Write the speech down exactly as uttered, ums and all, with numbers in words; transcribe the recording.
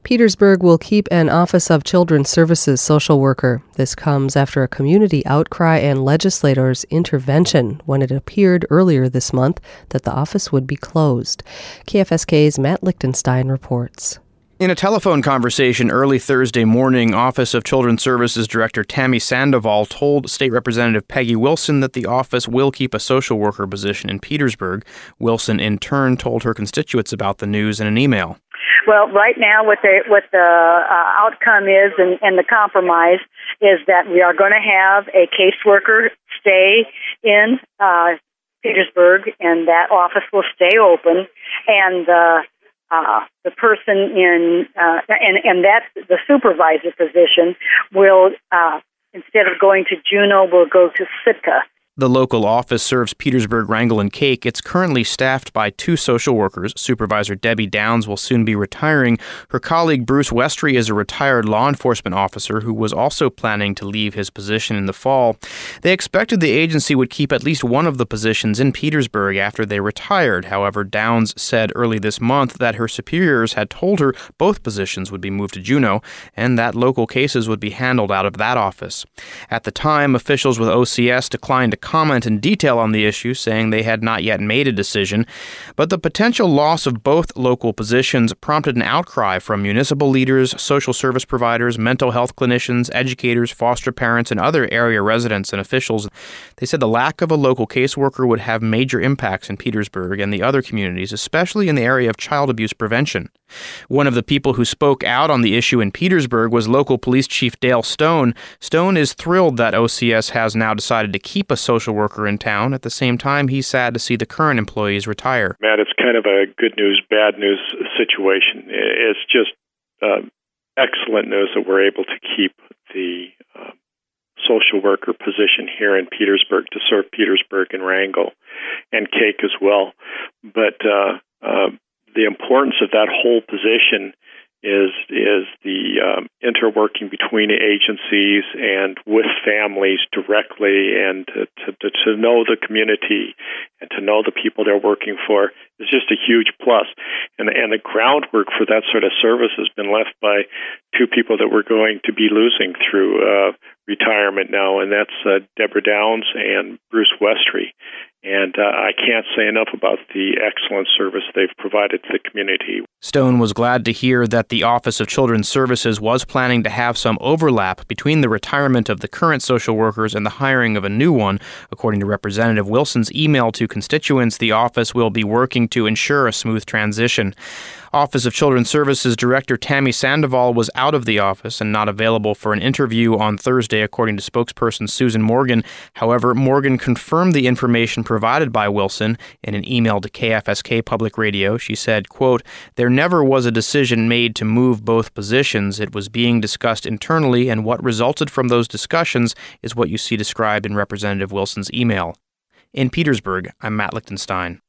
Petersburg will keep an Office of Children's Services social worker. This comes after a community outcry and legislators' intervention when it appeared earlier this month that the office would be closed. K F S K's Matt Lichtenstein reports. In a telephone conversation early Thursday morning, Office of Children's Services Director Tammy Sandoval told State Representative Peggy Wilson that the office will keep a social worker position in Petersburg. Wilson, in turn, told her constituents about the news in an email. Well, right now what the what the uh, outcome is and, and the compromise is that we are going to have a caseworker stay in uh, Petersburg, and that office will stay open, and uh, uh, the person in uh, and and that the supervisor position will uh, instead of going to Juneau, will go to Sitka. The local office serves Petersburg, Wrangell, and Kake. It's currently staffed by two social workers. Supervisor Debbie Downs will soon be retiring. Her colleague Bruce Westry is a retired law enforcement officer who was also planning to leave his position in the fall. They expected the agency would keep at least one of the positions in Petersburg after they retired. However, Downs said early this month that her superiors had told her both positions would be moved to Juneau and that local cases would be handled out of that office. At the time, officials with O C S declined to comment in detail on the issue, saying they had not yet made a decision. But the potential loss of both local positions prompted an outcry from municipal leaders, social service providers, mental health clinicians, educators, foster parents, and other area residents and officials. They said the lack of a local caseworker would have major impacts in Petersburg and the other communities, especially in the area of child abuse prevention. One of the people who spoke out on the issue in Petersburg was local police chief Dale Stone. Stone is thrilled that O C S has now decided to keep a social worker in town. At the same time, he's sad to see the current employees retire. Matt, it's kind of a good news, bad news situation. It's just uh, excellent news that we're able to keep the uh, social worker position here in Petersburg to serve Petersburg and Wrangell and Kake as well. But uh, uh, the importance of that whole position is is the um, interworking between the agencies and with families directly, and to, to, to know the community and to know the people they're working for is just a huge plus. And, and the groundwork for that sort of service has been left by two people that we're going to be losing through uh, retirement now, and that's uh, Deborah Downs and Bruce Westry. And uh, I can't say enough about the excellent service they've provided to the community. Stone was glad to hear that the Office of Children's Services was planning to have some overlap between the retirement of the current social workers and the hiring of a new one. According to Representative Wilson's email to constituents, the office will be working to ensure a smooth transition. Office of Children's Services Director Tammy Sandoval was out of the office and not available for an interview on Thursday, according to spokesperson Susan Morgan. However, Morgan confirmed the information provided by Wilson in an email to K F S K Public Radio. She said, quote, "There never was a decision made to move both positions. It was being discussed internally, and what resulted from those discussions is what you see described in Representative Wilson's email." In Petersburg, I'm Matt Lichtenstein.